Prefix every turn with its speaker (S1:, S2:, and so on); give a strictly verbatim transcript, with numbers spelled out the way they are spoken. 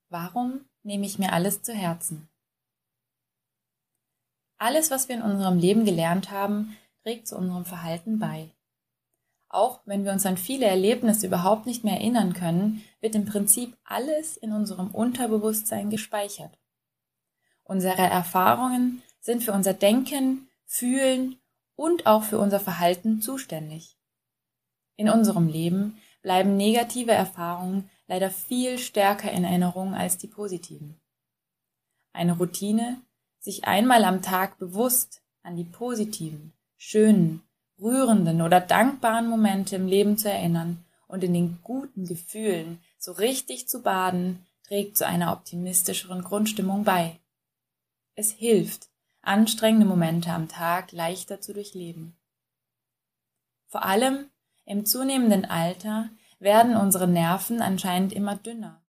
S1: Warum nehme ich mir alles zu Herzen? Alles, was wir in unserem Leben gelernt haben, trägt zu unserem Verhalten bei. Auch wenn wir uns an viele Erlebnisse überhaupt nicht mehr erinnern können, wird im Prinzip alles in unserem Unterbewusstsein gespeichert. Unsere Erfahrungen sind für unser Denken, Fühlen und auch für unser Verhalten zuständig. In unserem Leben bleiben negative Erfahrungen leider viel stärker in Erinnerung als die positiven. Eine Routine, sich einmal am Tag bewusst an die positiven, schönen, rührenden oder dankbaren Momente im Leben zu erinnern und in den guten Gefühlen so richtig zu baden, trägt zu einer optimistischeren Grundstimmung bei. Es hilft, anstrengende Momente am Tag leichter zu durchleben. Vor allem im zunehmenden Alter werden unsere Nerven anscheinend immer dünner.